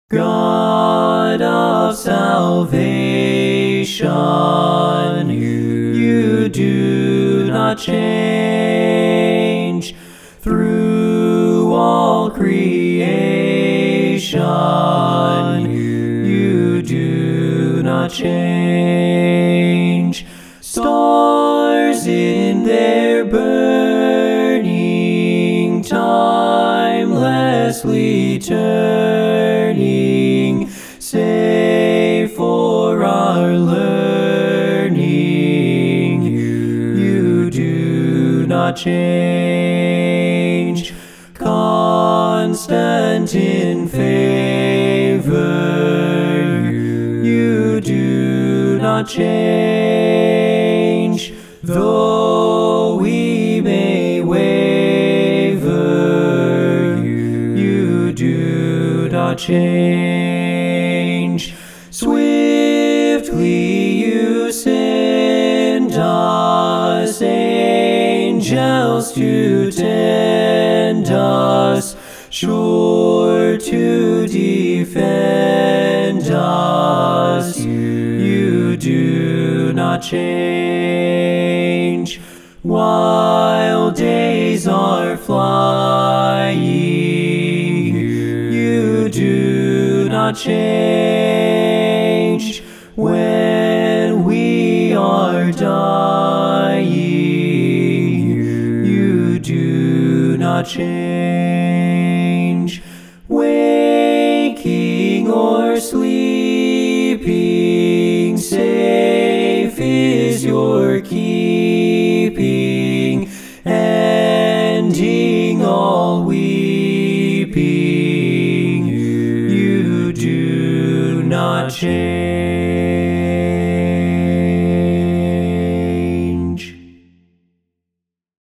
God of salvation, you do not change. Through all creation, you do not change. Stars in their burning, timelessly turning, say for our learning, you do not change. Constant in favor, you do not change. Though we may waver, you do not change. Swiftly you send us angels to tend us, sure to defend us. You do not change. While days are flying, you do not change. When we are dying, you do not change. Waking or sleeping, safe is your keeping, ending all weeping. You do not change.